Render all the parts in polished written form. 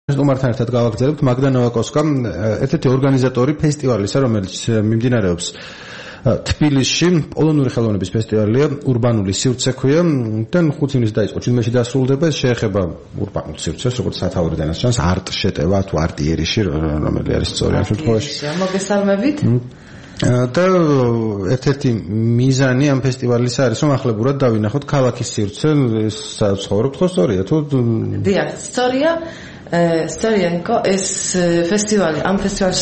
სტუმართან ერთად გავაგრძელებთ მაგდა ნოვაკოვსკა, ერთ-ერთი ორგანიზატორი ფესტივალისა, რომელიც მიმდინარეობს თბილისში, პოლონური ხელოვნების ფესტივალია, ურბანული სივრცე ქვია, და 5 ივნისს დაიწყო, ჩინეთში დასრულდება, ეს შეეხება ურბანულ სივრცეს, როგორც სათაური დანას ჩანს, არტ შეტევა, თუ არტიერიში, რომელი არის სწორი ამ შემთხვევაში. მოგესალმებით. და ერთ-ერთი მიზანი ამ ფესტივალისა არის, რომ ახლებურად დავინახოთ ქალაქის სივრცე, ცხოვრობთ ხო სწორია თუ? დიახ, სწორია. Storia ეს ფესტივალი, ამ ფესტივალის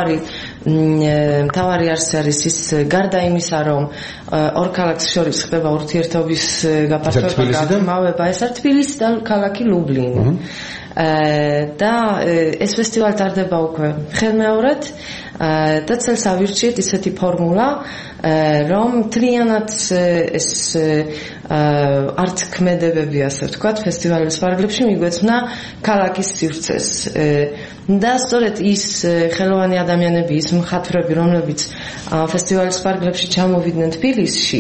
მთავარი არსი არის ის, გარდა იმისა, რომ ორ ქალაქს შორის ხდება ურთიერთობის გაფართოება, გამავება, ეს არის თბილისი და ქალაქი ლუბლინი. და ეს ფესტივალი ტარდება უკვე ხელმეორედ და წელს ავირჩიეთ ისეთი ფორმულა, რომ მთლიანად ეს არც ქმედებები, ასე ვთქვათ, ფესტივალის ფარგლებში მიგვეცნა ქალაქის სივრცეს. და სწორედ ის ხელოვანი ადამიანები, ის მხატვრები, რომლებიც ფესტივალის ფარგლებში ჩამოვიდნენ თბილისში,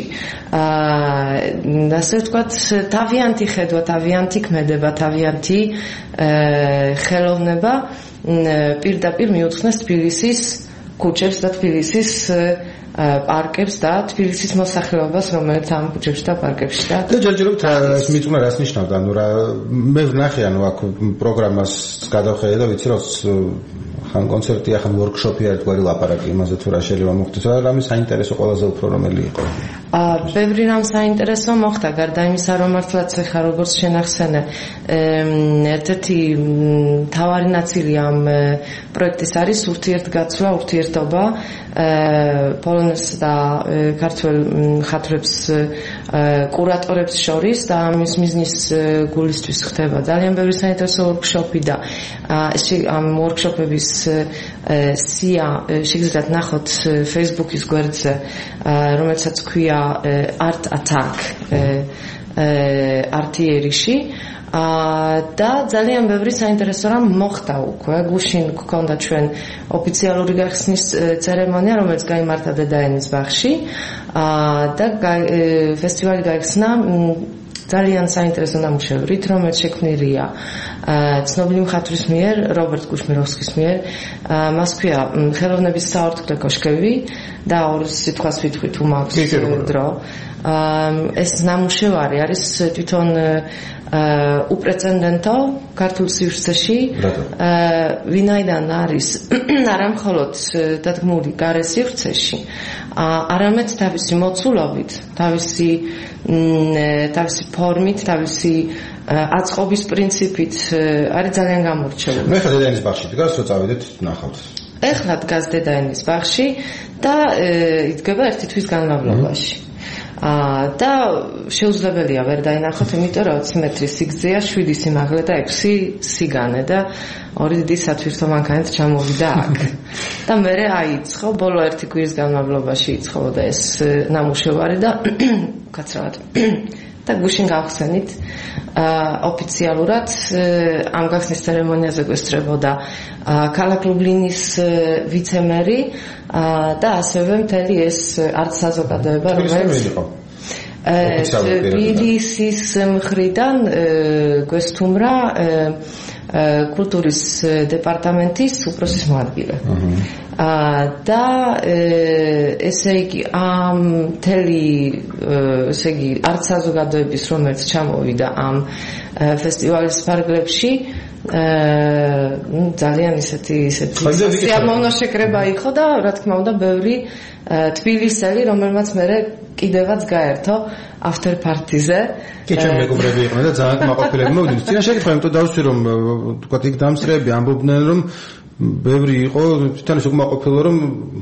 ასე ვთქვათ, თავიანთი ხედვა, თავიანთი ქმედება, თავიანთი ხელოვნება პირდაპირ მიუძღვნეს თბილისის ქუჩებს და თბილისის პარკებს და თბილისის მოსახლეობას, რომელიც ამ ქუჩებში და პარკებში და ჯერჯერობით ეს მიწუნა რას ნიშნავდა? ანუ რა მე ვნახე, ანუ აქ პროგრამას გადავხედე და ვიცი, რომ ხან კონცერტია, ხან ვორქშოპი არის, გვარი ლაპარაკი იმაზე თუ რა შეიძლება მოხდეს. რამე საინტერესო ყველაზე უფრო რომელი იყო? ბევრი რამ საინტერესო მოხდა, გარდა იმისა, რომ მართლაც ხა როგორც შენახსენე, ერთ-ერთი მთავარი ნაწილი ამ პროექტის არის ურთიერთგაცვლა, ურთიერთობა პოლონელს და ქართველ მხატვრებს, კურატორებს შორის, და ამის მიზნის გულისთვის ხდება ძალიან ბევრი საინტერესო ვორქშოპი და ამ ვორქშოპების სია შეგიძლიათ ნახოთ Facebook-ის გვერდზე, რომელსაც ქვია Art Attack არტიერიში. და ძალიან ბევრი საინტერესო რამ მოხდა უკვე. გუშინ გქონდა ჩვენ ოფიციალური გახსნის ცერემონია, რომელიც გაიმართა დედაენის ბაღში, და ფესტივალი გაიხსნა ძალიან საინტერესო ნამუშევრით, რომელიც შექმნილია ცნობილი მხატვრის მიერ, რობერტ კუშმიროვსკის მიერ. მას ქვია ხელოვნების საორთქლე კოშკები და ორ სიტყვას ვიტყვით, თუ მაქვს დრო. ეს ნამუშევარი არის თვითონ უპრეცედენტო ქართულ სივრცეში, ვინაიდან არის არა მხოლოდ დადგმული გარე სივრცეში, არამედ თავისი მოცულობით, თავისი ფორმით, თავისი აწყობის პრინციპით არის ძალიან გამორჩეული. მე ხა დედაენის ბაღში დგას, რო წავიდეთ ნახავთ. ეხლა დგას დედაენის ბაღში და იდგება 1 თვის განმავლობაში. და შეუძლებელია ვერ დაინახოთ, იმიტომ რომ 20 მეტრის სიგრძეა, 7 სიმაღლე და 6 სიგანე და 2 დიდი სათვირთო მანქანით ჩამოვიდა აქ. და მერე აიწყო, ბოლო 1 კვირის განმავლობაში იწყებოდა ეს ნამუშევარი და უკაცრავად და გუშინ გავხსენით ოფიციალურად ამ გახსნის ცერემონიაზე გვესწრებოდა ქალაქ ლუბლინის ვიცემერი და ასევე მთელი ეს არტ საზოგადოება, რომელიც თბილისის მხრიდან გვესტუმრა კულტურის დეპარტამენტის უფროსის მოადგილე. და ესე იგი ამ მთელი არტ საზოგადოების, რომელიც ჩამოვიდა ამ ფესტივალის ფარგლებში, ძალიან ისეთი სიამოვნო შეკრება იყო და რა თქმა უნდა ბევრი თბილისელი, რომელმაც მერე კიდევაც გაერთო after party-ზე. კი, ჩემი მეგობრები იყვნენ და ძალიან კმაყოფილები მოვიდნენ. წინა შეკითხვა, იმიტომ დავსვი, რომ თქვა იქ დამსწრეები ამბობდნენ, რომ ბევრი იყო თვითონ უკმაყოფილო, რომ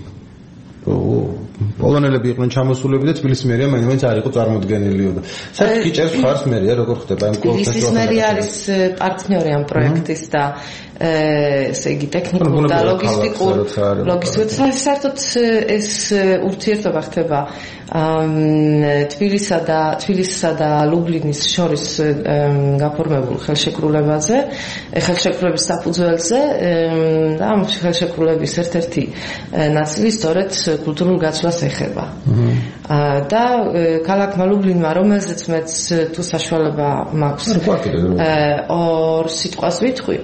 პოლონელები იყვნენ ჩამოსულები და თბილისის მერია მაინც არ იყო წარმოდგენილი. საერთოდ გიჭერს ხარს მერია, როგორ ხდება ამ კონკრეტულ თბილისის მერია არის პარტნიორი ამ პროექტის და ესე იგი ტექნიკურ და ლოგისტიკურ საერთოდ ეს ურთიერთობა ხდება თბილისსა და ლუბლინის შორის გაფორმებულ ხელშეკრულებაზე, ხელშეკრულების საფუძველზე, და ამ ხელშეკრულების ერთ-ერთი ნაწილი სწორედ კულტურულ გაცვლას დაცვას ეხება. და ქალაქმა ლუბლინმა, რომელზეც მეც თუ საშუალება მაქვს ორ სიტყვას ვიტყვი,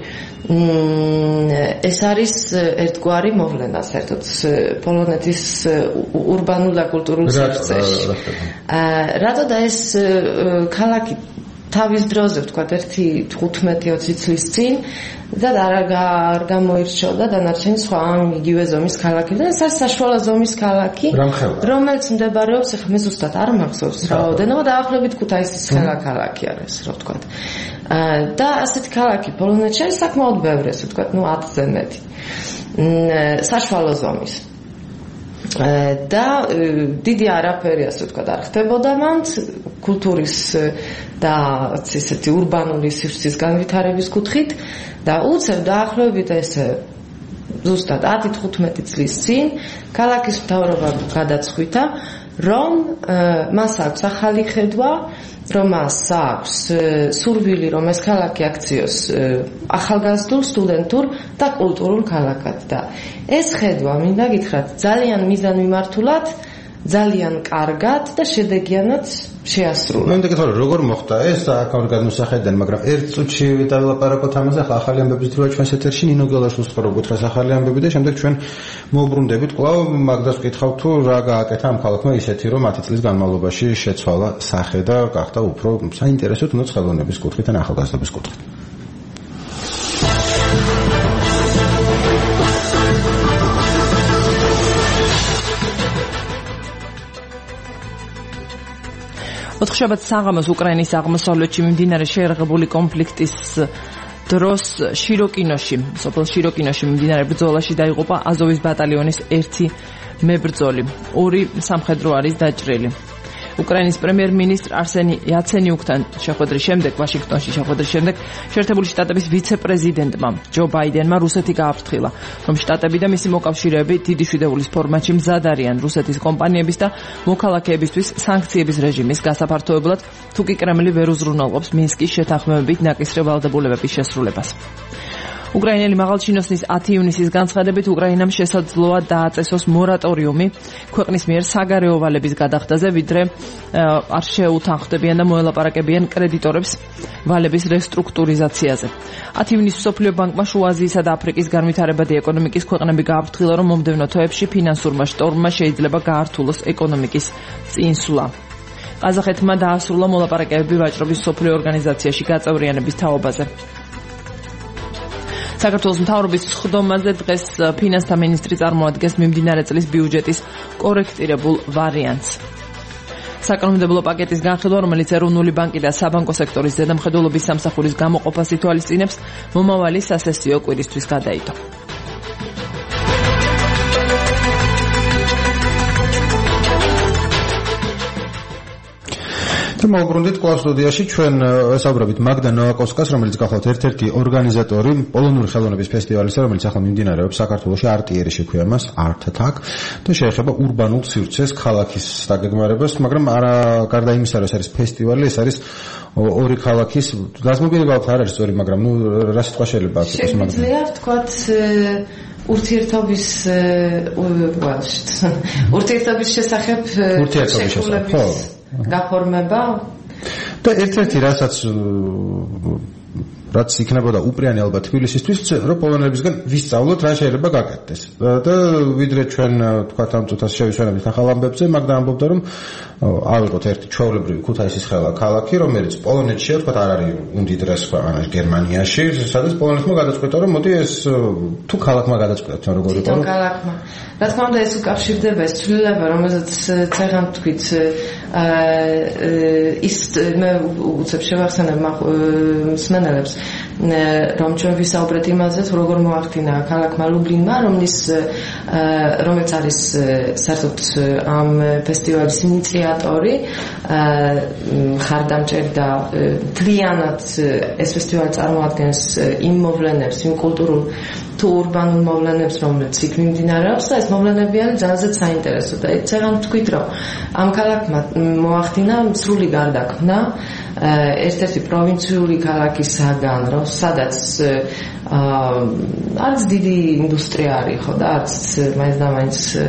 ეს არის ერთგვარი მოვლენა საერთოდ პოლონეთის ურბანულ და კულტურულ სივრცეში. რატო და ეს ქალაქი თავის დროზე ვთქვათ 15-20 წლის წინ და არ გამოირჩეოდა დანარჩენი სხვა იგივე ზომის ქალაქიდან. ეს არის საშუალო ზომის ქალაქი, რომელიც მდებარეობს, ახლა მე ზუსტად არ მახსოვს რაოდენობა, დაახლოებით ქუთაისის ქალაქი არის, რა ვთქვათ. და ასეთი ქალაქი პოლონეთში არის საკმაოდ ბევრი, ასე ვთქვათ, 10-ზე მეტი. საშუალო ზომის. და დიდი არაფერი, ასე ვთქვათ, არ ხდებოდა მან კულტურის და ისეთი ურბანული სივრცის განვითარების კუთხით და უცებ დაახლოებით ესე ზუსტად 10-15 წლის წინ ქალაქის მთავრობა გადაწყვიტა, რომ მას აქვს ახალი ხედვა, რომ მას აქვს სურვილი, რომ ეს ქალაქი აქციოს ახალგაზრდულ, სტუდენტურ და კულტურულ ქალაქად. და ეს ხედვა, მინდა გითხრათ, ძალიან მიზანმიმართულად, ძალიან კარგად და შედეგიანად შეასრულა. მე მგონი რომ როგორ მოხდა ეს აქაურ გადმოსახედიდან, მაგრამ ერთ წუთში დავილაპარაკოთ ამაზე. ახლა ახალი ამბების დროა ჩვენს ეთერში ნინო გელაშვილს ხო რო გითხრას ახალი ამბები და შემდეგ ჩვენ მოვბრუნდებით კვლავ მაგდას ვკითხავთ თუ რა გააკეთა ამ ქალაქმა ისეთი რომ 10 წლის განმავლობაში შეცვალა სახე და გახდა უფრო საინტერესო თუნდაც ხელოვნების კუთხით ან ახალგაზრდობის კუთხით. ოთხშაბათს საღამოს უკრაინის აღმოსავლეთში მიმდინარე შეერაღებული კონფლიქტის დროს შიროკინოში, სოფელ შიროკინოში მიმდინარე ბრძოლაში დაიღუპა აზოვის ბატალიონის 1 მებრძოლი. 2 სამხედრო არის დაჭრილი. უკრაინის პრემიერ-მინისტრ არსენი იაცენიუკთან შეხვედრის შემდეგ, ვაშინგტონში შეხვედრის შემდეგ, შეერთებული შტატების ვიცე-პრეზიდენტმა ჯო ბაიდენმა რუსეთი გააფრთხილა, რომ შტატები და მისი მოკავშირეები დიდი შვიდეულის ფორმატში მზად არიან რუსეთის კომპანიების და მოქალაქეებისთვის სანქციების რეჟიმის გასაფართოებლად, თუ კი კრემლი ვერ უზრუნველყოფს მინსკის შეთანხმებებით ნაკისრი ვალდებულებების შესრულებას. უკრაინელი მაღალჩინოსნის 10 ივნისის განცხადებით უკრაინამ შესაძლოა დააწესოს მორატორიუმი ქვეყნის მიერ საგარეო ვალების გადახდაზე, ვიდრე არ შეუთანხმდებიან და მოელაპარაკებიან კრედიტორებს ვალების რესტრუქტურიზაციაზე. 10 ივნისის მსოფლიო ბანკმა შუა აზიისა და აფრიკის განვითარებადი ეკონომიკის ქვეყნები გააფრთხილა, რომ მომდევნო თვეებში ფინანსურმა შტორმმა შეიძლება გაართულოს ეკონომიკის წინსვლა. ყაზახეთმა დაასრულა მოლაპარაკებები ვაჭრობის მსოფლიო ორგანიზაციაში გაწევრიანების თაობაზე. საქართველოს მთავრობის სხდომაზე დღეს ფინანსთა მინისტრი წარმოადგენს მიმდინარე წლის ბიუჯეტის კორექტირებულ ვარიანტს. საკანონმდებლო პაკეტის განხილვა, რომელიც ეროვნული ბანკი და საბანკო სექტორის ზედამხედველობის სამსახურის გამოყოფას ითვალისწინებს, მომავალი სასესიო კვირისთვის გადაიდო. მოვბრუნდით კვლავ სტუდიაში ჩვენ ვესაუბრებით მაგდა ნოვაკოვსკას, რომელიც გახლავთ ერთ-ერთი ორგანიზატორი პოლონური ხელოვნების ფესტივალისა, რომელიც ახლა მიმდინარეობს საქართველოში, არტიერი შექვია მას, Art Attack, და შეეხება ურბანულ სივრცეს, ქალაქის დაგეგმარებას, მაგრამ არა გარდა იმისა, რომ ეს არის ფესტივალი, ეს არის ორი ქალაქის გაზმობილება არ არის სწორი, მაგრამ რა სიტყვა შეიძლება აქ იყოს მაგდა. შეიძლება ვთქვათ ურთიერთობის შესახებ შეხედულების გაფორმება და ერთ-ერთი რაც იქნებოდა უპრიანი ალბათ თბილისისთვის, რომ პოლონელებისგან ვისწავლოთ რა შეიძლება გაკეთდეს. და ვიდრე ჩვენ თქვათ ამ წუთას შევისვენებთ ახალ ამბებზე, მაგდა ამბობდა, რომ ავიღოთ ერთი ჩვეულებრივი ქუთაისის ქალაქი, რომელიც პოლონეთში, თქვათ, არ არის უმდიდრეს ქვეყანა გერმანიაში, სადაც პოლონეთმა გადაწყვიტა, რომ მოდი ეს თუ ქალაქმა გადაწყვიტა, თან როგორ იყო, რომ ქალაქმა. რა თქმა უნდა, ეს უკავშირდება ეს ცვლილება, რომელზეც ცეღან თქვით, ის მე უცებ შევახსენებ მსმენელებს, რომ ჩვენ ვისაუბრეთ იმაზე, როგორ მოახდინა ქალაქმა ლუბლინმა, რომელიც არის საერთოდ ამ ფესტივალის ინიციატორი, ხარდამჭერი და მთლიანად ეს ფესტივალი წარმოადგენს იმ მოვლენებს, იმ კულტურულ თუ ურბანულ მოვლენებს, რომელიც იქ მიმდინარეობს და ეს მოვლენები არის ძალზედ საინტერესო და ეცერან თქვით, რომ ამ ქალაქმა მოახდინა სრული გარდაქმნა ერთ-ერთი პროვინციული ქალაქისაგან, რომ სადაც არც დიდი ინდუსტრია არის, ხო და არც მაინც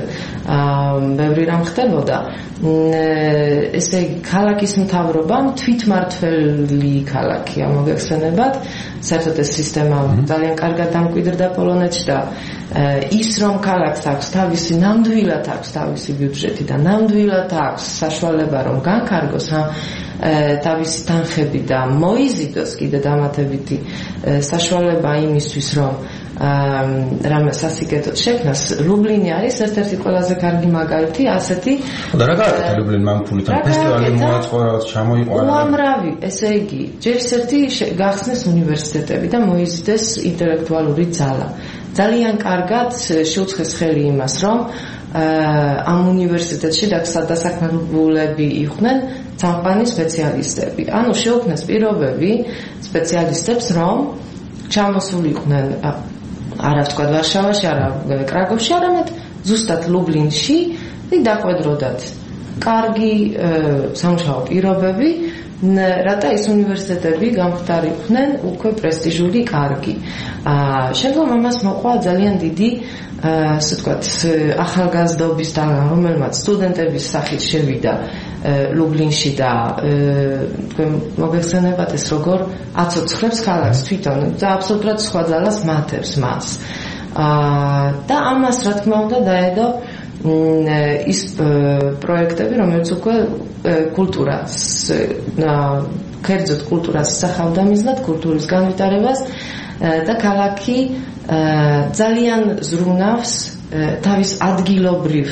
ბევრი რამ ხდებოდა. ესე იგი, ქალაქის მთავრობამ თვითმართველი ქალაქია მოგეხსენებათ, საერთოდ ეს სისტემა ძალიან კარგად დამკვიდრდა პოლონეთში და ის რომ ქალაქს აქვს თავისი ნამდვილად აქვს თავისი ბიუჯეტი და ნამდვილად აქვს საშუალება რომ განკარგოს თავისი თანხები და მოიზიდოს კიდე დამატებითი საშუალება იმისთვის რომ რამე სასიკეთოდ შექმნას. ლუბლინი არის ერთ-ერთი ყველაზე კარგი მაგალითი ასეთი. და რა გააკეთა ლუბლინმა ამ ფულით? ფესტივალი მოაწყო, რაღაც ჩამოიყარა. უამრავი, ესე იგი, ჯერ ერთი გახსნეს უნივერსიტეტები და მოიზიდეს ინტელექტუალური ძალა. ძალიან კარგად შეუწყეს ხელი იმას, რომ ამ უნივერსიტეტში დასაქმებულები იყვნენ წამყვანი სპეციალისტები. ანუ შეუქმნეს პირობები სპეციალისტებს, რომ ჩამოსულიყვნენ არა ვთქვათ ვარშავაში, არა კრაკოვში, არამედ ზუსტად ლუბლინში დაყვედროდათ კარგი სამუშაო პირობები, რათა ის უნივერსიტეტები გამხდარიყვნენ უკვე პრესტიჟული, კარგი. შემდგომ ამას მოყვა ძალიან დიდი ასე ვთქვათ ახალგაზრდობის დაღა, რომელმაც სტუდენტების სახით შევიდა ლუბლინში და თქვენ მოგეხსენებათ ეს როგორ აცოცხლებს ქალაქს თვითონ და აბსოლუტურად სხვა ძალას მატებს მას. და ამას რა თქმა უნდა დაედო ის პროექტები, რომელიც უკვე კულტურას კერძოდ კულტურას ისახავდა მიზნად, კულტურის განვითარებას და ქალაქი ძალიან ზრუნავს თავის ადგილობრივ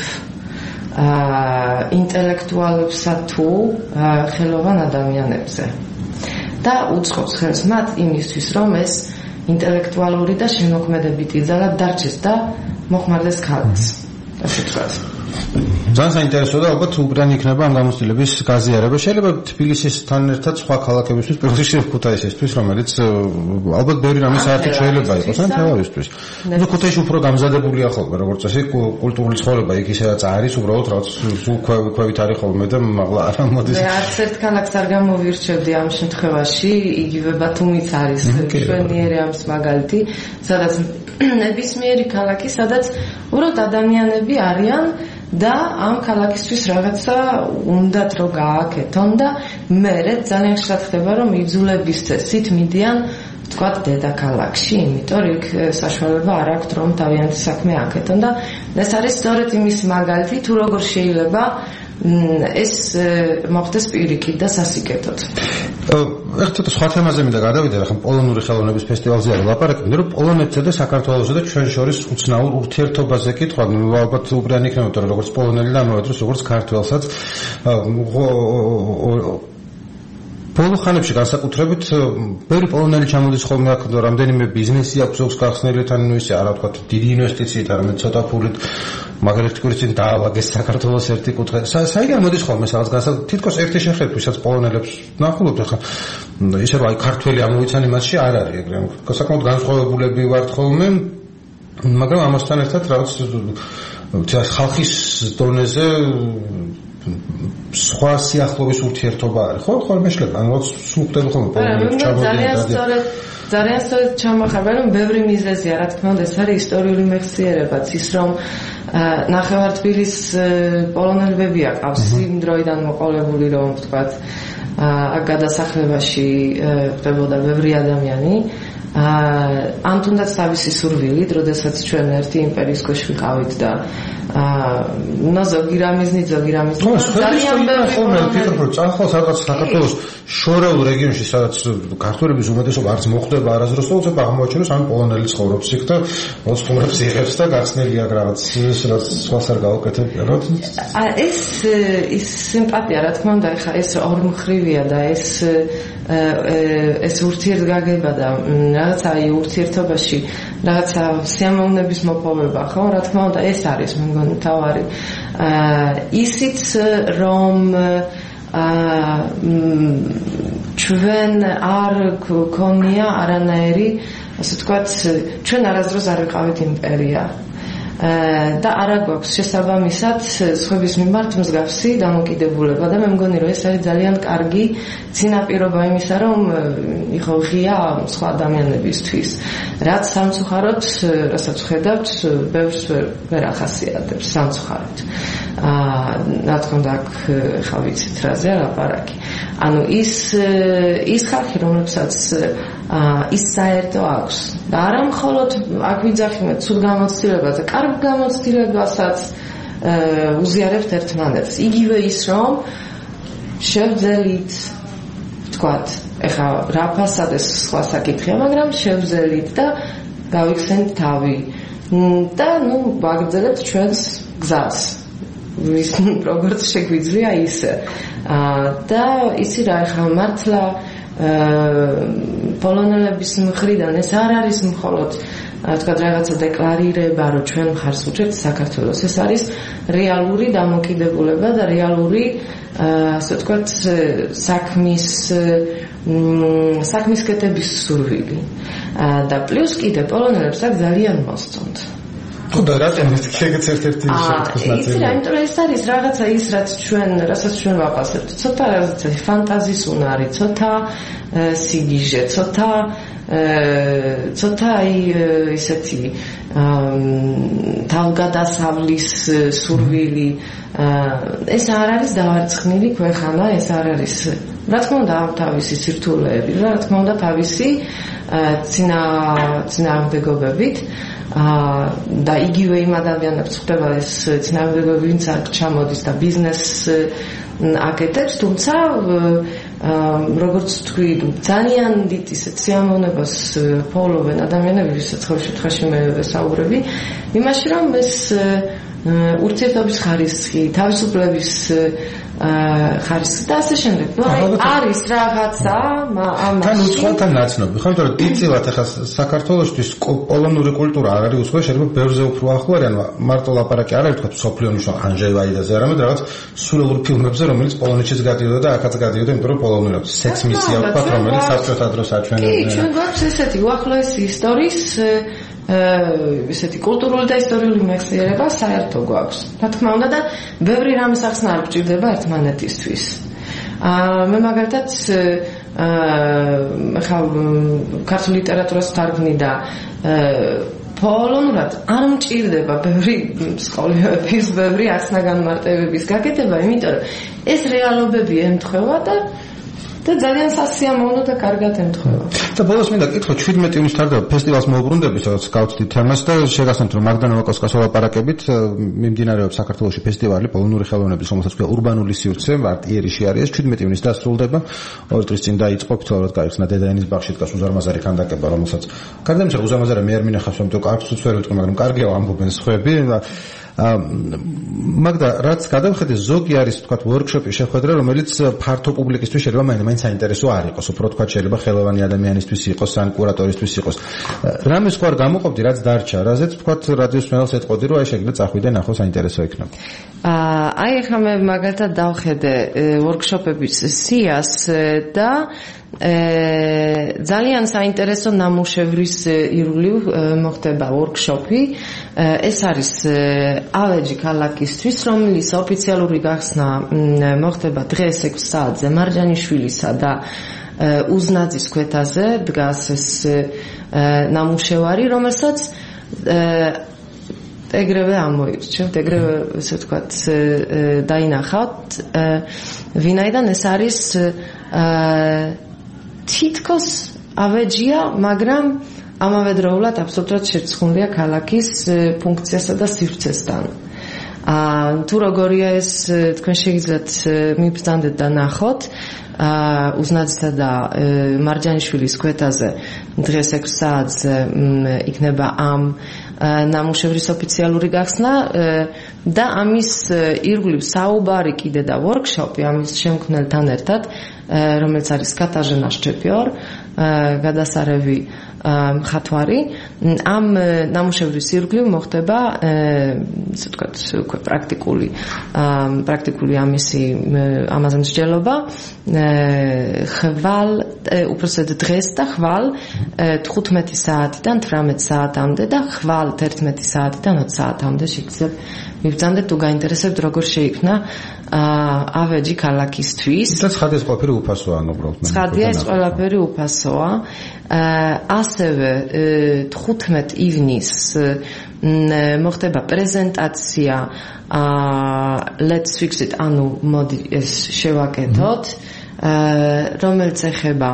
ინტელექტუალებსა თუ ხელოვან ადამიანებზე და უწყობს ხელს მათ იმისთვის, რომ ეს ინტელექტუალური და შემოქმედებითი ძალა დარჩეს და მოხმარდეს ქალაქს. ძალიან საინტერესოა და ალბათ უკრაინა იქნება ამ გამოცდილების გაზიარება. შეიძლება თბილისისთან ერთად სხვა ქალაქებისთვის, პირველ რიგში ქუთაისისთვის, რომელიც ალბათ ბევრი რამე საერთოდ შეიძლება იყოს ან თავისთვის. ნუ ქუთაისი უფრო გამზადებულია ხოლმე, როგორც წესი, კულტურული ცხოვრება იქ ისედაც არის, უბრალოდ რაღაც უქვევით არის ხოლმე და მაღლა არ მოდის. მე არც ერთ ქალაქს არ გამოვირჩევდი ამ შემთხვევაში, იგივე ბათუმიც არის ჩვენიერი ამის მაგალითი, სადაც ნებისმიერი ქალაქი, სადაც უბრალოდ ადამიანები არიან და ამ ქალაქისთვის რაღაცა უნდათ რომ გააკეთონ და მერე ძალიან ხშირად ხდება რომ იძულების წესით მიდიან ვთქვათ დედაქალაქში, იმიტომ იქ საშუალება არ აქვთ რომ თავიანთი საქმე აკეთონ და ეს არის სწორედ იმის მაგალითი თუ როგორ შეიძლება ეს მოხდეს პირიქით და სასიკეთოდ. ერთ სხვა თემაზე მინდა გადავიდე, ახლა პოლონური ხელოვნების ფესტივალზე არის ლაპარაკი, რომ პოლონეთსა და საქართველოსა და ჩვენ შორის უცნაურ ურთიერთობაზე კითხვა, ალბათ უკრაინა იქნება, როგორც პოლონელი და ამავე დროს როგორც ქართველსაც. ბოლო ხანებში განსაკუთრებით ბევრი პოლონელი ჩამოდის ხოლმე აქ, რამდენიმე ბიზნესი აქვს გახსნილი თან ისე არა ვთქვათ დიდი ინვესტიციით, არამედ ცოტა ფულით მაგალითად კურსით დაალაგეს საქართველოს ერთი კუთხე. საიდან მოდის ხოლმე სადაც თითქოს ერთი შეხედვით, ვისაც პოლონელებს ნახულობთ ახლა ისე რომ აი ქართველი ამოვიცანი მასში არ არის ეგრე. საკმაოდ განსხვავებულები ვართ ხოლმე, მაგრამ ამასთან ერთად რაღაც ხალხის დონეზე სხვა სიახლოვის ურთიერთობა არის. ხო, მეშლება, ანუ სულხდები ხოლმე პოლონელებს ჩამოდიან. ძალიან სწორად ჩამოხარდა, რომ ბევრი მიზეზია, რა თქმა უნდა, ეს არის ისტორიული მეხსიერებაც, ის რომ ნახევარ-თბილის პოლონელები აქვს იმ დროიდან მოყოლებული, რომ ვთქვათ, აქ გადასახლებაში ხდებოდა ბევრი ადამიანი. ამ თუნდაც თავისი სურვილით, როდესაც ჩვენ ერთი იმპერიის ქვეშ ვიყავით და ზოგი რამიზნით ძალიან ბევრი წახვალ სადღაც საქართველოს შორეულ რეგიონში, სადაც ქართველების უმეტესობა არც მოხვდება არასდროს, უცებ აღმოაჩენოს ამ პოლონელი ცხოვრობს იქ და მოწყურებს იღებს და გახსნილია რაღაც სხვას არ გაუკეთებია. ეს სიმპათია, რა თქმა უნდა, ხა ეს ორმხრივია და ეს ურთიერთგაგება და რაღაცა აი ურთიერთობაში რაღაცა სიამოვნების მოპოვება, ხო? რა თქმა უნდა, ეს არის მე მგონი თავარი. ისიც რომ ჩვენ არ გქონია არანაირი, ასე ვთქვათ, ჩვენ არასდროს არ ვიყავით იმპერია. და არა გვაქვს შესაბამისად სხვების მიმართ მსგავსი დამოკიდებულება და მე მგონი რომ ეს არის ძალიან კარგი წინაპირობა იმისა რომ იყო ღია სხვა ადამიანებისთვის რაც სამწუხაროდ რასაც ხედავთ ბევრს ვერ ახასიათებს სამწუხაროდ რა თქმა უნდა აქ ხა ვიცით რაზე ლაპარაკი ანუ ის ხალხი რომლებსაც ის საერთო აქვს და არა მხოლოდ აქ ვიძახიმეთ ცუდ გამოცდილებაზე კარგ გამოცდილებასაც უზიარებთ ერთმანეთს იგივე ის რომ შევძელით ვთქვათ ეხლა რა ფასადეს სხვა საკითხია მაგრამ შევძელით და გავიხსენთ თავი და ნუ ვაგრძელებთ ჩვენს გზას ვის როგორც შეგვიძლია ისე და იცი რა ეხლა მართლა პოლონელების მხრიდან ეს არ არის მხოლოდ თქვა რაღაცა დეკლარირება რომ ჩვენ მხარს უჭერთ საქართველოს ეს არის რეალური დამოკიდებულება და რეალური ასე ვთქვათ საქმის კეთების სურვილი და პლუს კიდე პოლონელებს აქ ძალიან მოსწონთ თუ და რატომ ეგეც ერთ-ერთი შეკითხვის ნაწილია იცი რა იმიტომ რომ ეს არის რაღაცა ის რასაც ჩვენ ვაფასებთ ცოტა რაღაცა ფანტაზიის უნარი ცოტა სიგიჟე ცოტა ისეთი თავგადასავლის სურვილი ეს არ არის დავარცხნილი ქვეყანა ეს არ არის რა თქმა უნდა თავისი სირთულეები რა თქმა უნდა თავისი წინააღმდეგობებით და იგივე იმ ადამიანებს ხდება ეს წინააღმდეგობები ვინც აქ ჩამოდის და ბიზნესს აკეთებს თუმცა როგორც თქვი ძალიან დიდ ისეთ სიამოვნებას პოულობენ ადამიანები ვისაც ხოლმე შემთხვევაში მე ვესაუბრები იმაში რომ ეს ურთიერთობის ხარისხი თავისუფლების ხარისხი და ასე შემდეგ. არის რაღაცა ამაში. თან უცხოთან ნაცნობი. ხო, იმიტომ რომ დიდწილად ახლა საქართველოსთვის პოლონური კულტურა არ არის უცხო, შეიძლება ბევრზე უფრო ახლო არის, ანუ მარტო ლაპარაკი არ არის თქვა სოფლიო ნიშნულ ანჯეი ვაიდაზე, არამედ რაღაც სულელურ ფილმებზე, რომელიც პოლონეთშიც გადიოდა და აქაც გადიოდა, იმიტომ რომ პოლონური სექს მისია ვთქვათ, რომელიც საბჭოთა დროს აჩვენებდა. კი, ჩვენ გვაქვს ესეთი უახლოესი ისტორიის ესეთი კულტურული და ისტორიული მეხსიერება საერთო გვაქვს. რა თქმა უნდა და ბევრი რამის ახსნა არ გვჭირდება ერთმანეთისთვის. მე მაგალითად ხა ქართული ლიტერატურას თარგმნი და პოლონურად არ მჭირდება ბევრი სკოლიოების, ბევრი ახსნა განმარტებების გაკეთება, იმიტომ რომ ეს რეალობები ემთხვევა და ძალიან სასიამოვნო და კარგად ემთხვევა. და ბოლოს მინდა კითხო 17 ივნისს თარდება ფესტივალს მოუბრუნდებით, სადაც გავწვდით თემას და შეგახსენებთ რომ მაგდანა ვაკოვსკას ლაპარაკებით მიმდინარეობს საქართველოში ფესტივალი პოლონური ხელოვნების, რომელსაც ქვია ურბანული სივრცე, არტიერში არის 17 ივნისს დასრულდება. 2 დღის წინ დაიწყო ფთვალად გაიხსნა დედაენის ბაღში დგას უზარმაზარი ქანდაკება, რომელსაც გარდა იმისა, უზარმაზარი მე არ მინახავს, ამიტომ კარგს უცვერ ვიტყვი, მაგრამ კარგია ამბობენ სხვები. მაგდა რაც გადავხედე ზოგი არის თქვათ ვორქშოპი შეხვედრა რომელიც ფართო პუბლიკისთვის შეიძლება მაინც საინტერესო არ იყოს უფრო თქვათ შეიძლება ხელოვანი ადამიანისთვის იყოს ან კურატორისთვის იყოს რამე სხვა არ გამოყოფდი რაც დარჩა რაზეც თქვათ რადიოს მენელს ეთყოდი რომ აი შეგიძლიათ წახვიდე ნახო საინტერესო იქნება აი ახლა მე მაგალითად დავხედე ვორქშოპების სიას და ძალიან საინტერესო ნამუშევრის ირგვლივ მოხდება ვორქშოპი ეს არის ავეჯი ქალაქისთვის რომლის ოფიციალური გახსნა მოხდება დღეს 6 საათზე მარჯანიშვილისა და უზნაძის ქვეთაზე დგას ეს ნამუშევარი რომელსაც ეგრევე ამოირჩევთ, ეგრევე ესე ვთქვათ დაინახავთ ვინაიდან ეს არის თითქოს ავეჯია, მაგრამ ამავედროულად აბსოლუტურად შერწყმულია ქალაქის ფუნქციასა და სივრცესთან. თუ როგორია ეს თქვენ შეგიძლიათ მიბრძანდეთ და ნახოთ უზნაძისა და მარჯანიშვილის ქვეთაზე დღეს 6 საათზე იქნება ამ ნამუშევრის ოფიციალური გახსნა და ამის ირგვლივ საუბარი კიდე და ვორქშოპი ამის შემქმნელთან ერთად რომელიც არის კატაჟენა შჩეპიორ გადასარევი მხატვარი ამ ნამუშევრის ირგვლივ მოხდება ასე ვთქვათ უკვე პრაქტიკული ამაზე მსჯელობა ხვალ უпросед დღეს და ხვალ 15 საათიდან 18 საათამდე და ხვალ 11 საათიდან 20 საათამდე შეგიძლიათ მივწამდეთ თუ გაინტერესებთ როგორ შეიქმნა ავეჯი ქალაქისთვის და ცხადია ყველაფერი უფასოა უბრალოდ ცხადია ეს ყველაფერი უფასოა ასევე 15 ივნისს მოხდება პრეზენტაცია let's fix it ანუ მოდი ეს შევაკეთოთ რომელიც ეხება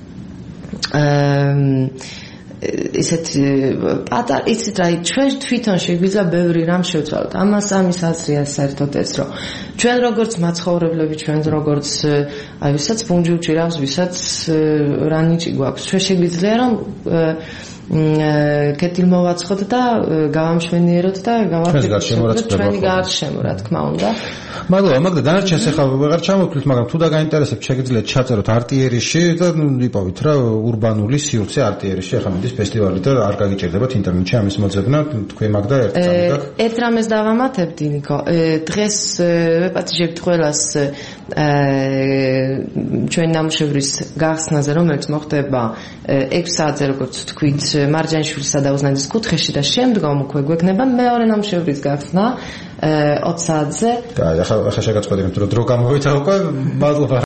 ისეთ პატარ იცით რა ჩვენ თვითონ შეგვიძლია ბევრი რამ შევცვალოთ ამის აზრია საერთოდ ეს რომ ჩვენ როგორც მაცხოვრებლები ჩვენ როგორც აი ვისაც პუნჯი უჭირავს ვისაც რანიჭი გვაქვს ჩვენ შეგვიძლია რომ კეთილმოვაცხოთ და გავამშვენიეროთ და გავაკეთოთ ჩვენი გარშემო რა თქმა უნდა მადლობა მაგდა დანარჩენს ახლა ვეღარ ჩამოვთვლით მაგრამ თუ დაგაინტერესებთ შეგიძლიათ ჩაწეროთ არტიერიში და იპოვით რა ურბანული სივრცე არტიერიში ახლა მიდის ფესტივალი და არ გაგიჭირდებათ ინტერნეტში ამის მოძებნა თქვი მაგდა ერთ რამეს დავამატებდი ნიკო დღეს ვეპატიჟებთ ყველას ჩვენი ნამუშევრის გახსნაზე რომელიც მოხდება 6 საათზე როგორც თქვით მარჯანიშვილისა და უზნაძის კუთხეში და შემდგომ უკვე გვექნება მეორე ნამუშევრის გახსნა 20 საათზე. და ახლა შეგაწყვეტინებთ რომ დრო გამოვიდა უკვე მადლობა